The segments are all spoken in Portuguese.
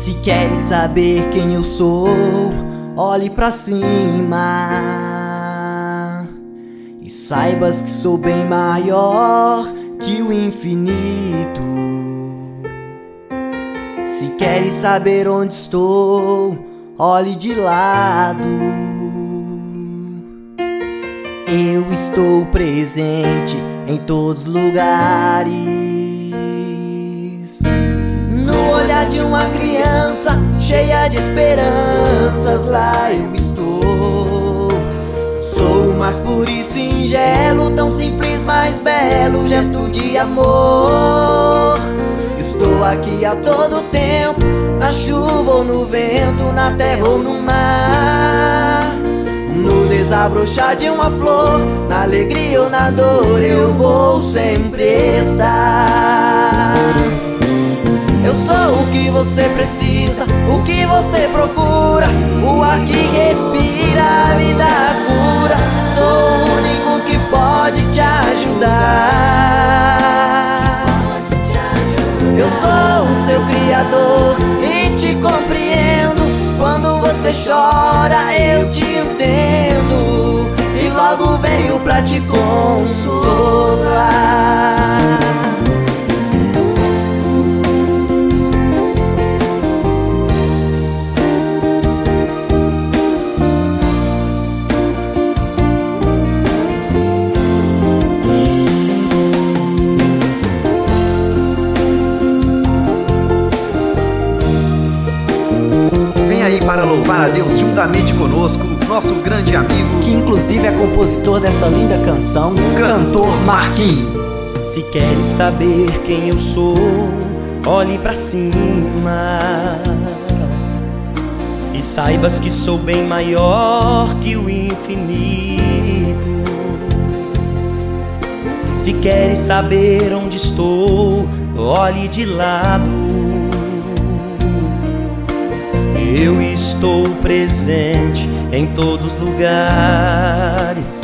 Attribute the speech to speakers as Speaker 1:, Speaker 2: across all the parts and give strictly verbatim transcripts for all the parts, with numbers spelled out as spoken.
Speaker 1: Se queres saber quem eu sou, olhe pra cima e saibas que sou bem maior que o infinito. Se queres saber onde estou, olhe de lado. Eu estou presente em todos os lugares. No olhar de uma criança cheia de esperanças, lá eu estou. Sou o mais puro e singelo, tão simples, mas belo gesto de amor. Estou aqui a todo tempo, na chuva ou no vento, na terra ou no mar. No desabrochar de uma flor, na alegria ou na dor, eu vou sempre estar. Eu sou o que você precisa, o que você procura, o ar que respira, a vida cura. Sou o único que pode te ajudar. Eu sou o seu criador e te compreendo. Quando você chora eu te entendo e logo venho pra te consolar.
Speaker 2: Para louvar a Deus juntamente conosco, nosso grande amigo,
Speaker 1: que inclusive é compositor desta linda canção,
Speaker 2: Cantor Marquinhos.
Speaker 1: Se queres saber quem eu sou, olhe pra cima e saibas que sou bem maior que o infinito. Se queres saber onde estou, olhe de lado. Eu estou presente em todos os lugares.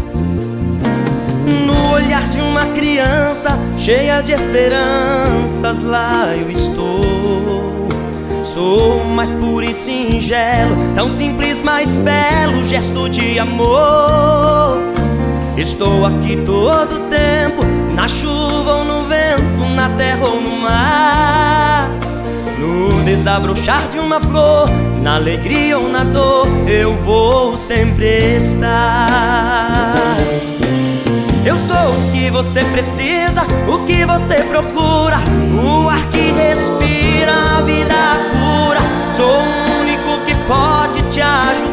Speaker 1: No olhar de uma criança cheia de esperanças, lá eu estou. Sou o mais puro e singelo, tão simples, mas belo gesto de amor. Estou aqui todo tempo, na chuva ou no vento, na terra ou no mar. No desabrochar de uma flor, na alegria ou na dor, eu vou sempre estar. Eu sou o que você precisa, o que você procura, o ar que respira, a vida cura. Sou o único que pode te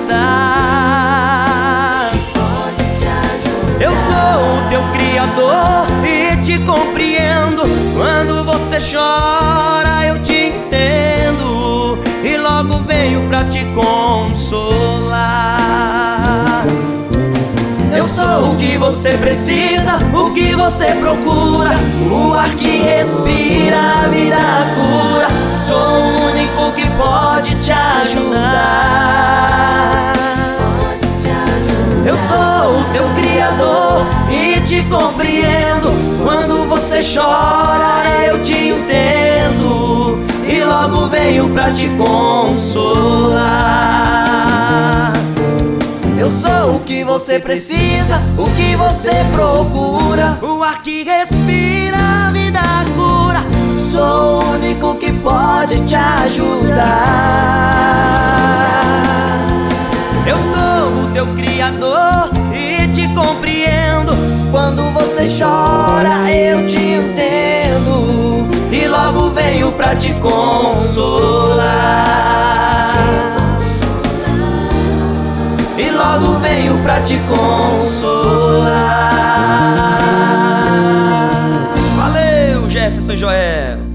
Speaker 1: ajudar. Eu sou o teu criador e te compreendo. Quando você chora eu te entendo e logo venho pra te consolar. Eu sou o que você precisa, o que você procura, o ar que respira, a vida cura. Sou o único que pode te ajudar. Eu sou o seu criador e te compreendo. Quando você chora eu te entendo e logo venho pra te consolar. Eu sou o que você precisa, o que você procura, o ar que respira, a vida cura. Sou o único que pode te ajudar. Eu sou o teu criador e te compreendo. Quando você chora eu te entendo e logo venho pra te consolar. E logo venho pra te consolar.
Speaker 3: Valeu, Jefferson Joel.